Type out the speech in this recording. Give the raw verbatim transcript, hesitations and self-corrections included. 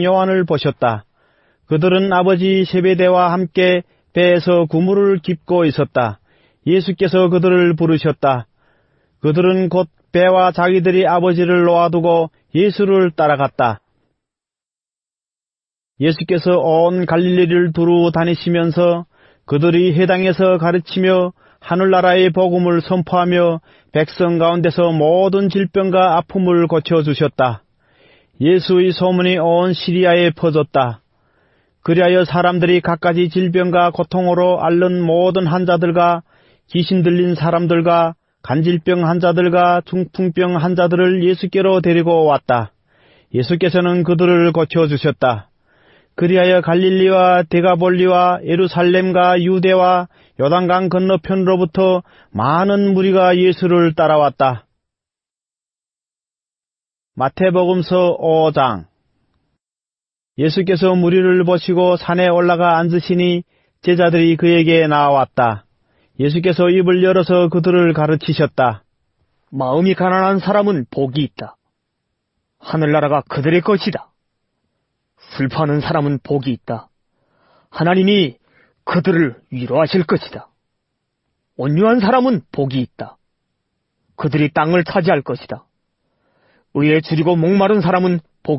요한을 보셨다. 그들은 아버지 세베대와 함께 배에서 그물을 깁고 있었다. 예수께서 그들을 부르셨다. 그들은 곧 배와 자기들이 아버지를 놓아두고 예수를 따라갔다. 예수께서 온 갈릴리를 두루 다니시면서 그들이 회당에서 가르치며 하늘나라의 복음을 선포하며 백성 가운데서 모든 질병과 아픔을 고쳐주셨다. 예수의 소문이 온 시리아에 퍼졌다. 그리하여 사람들이 갖가지 질병과 고통으로 앓는 모든 환자들과 귀신 들린 사람들과 간질병 환자들과 중풍병 환자들을 예수께로 데리고 왔다. 예수께서는 그들을 고쳐주셨다. 그리하여 갈릴리와 데가볼리와 예루살렘과 유대와 요단강 건너편으로부터 많은 무리가 예수를 따라왔다. 마태복음서 오 장. 예수께서 무리를 보시고 산에 올라가 앉으시니 제자들이 그에게 나왔다. 예수께서 입을 열어서 그들을 가르치셨다. 마음이 가난한 사람은 복이 있다. 하늘나라가 그들의 것이다. 슬퍼하는 사람은 복이 있다. 하나님이 그들을 위로하실 것이다. 온유한 사람은 복이 있다. 그들이 땅을 차지할 것이다. 의에 줄이고 목마른 사람은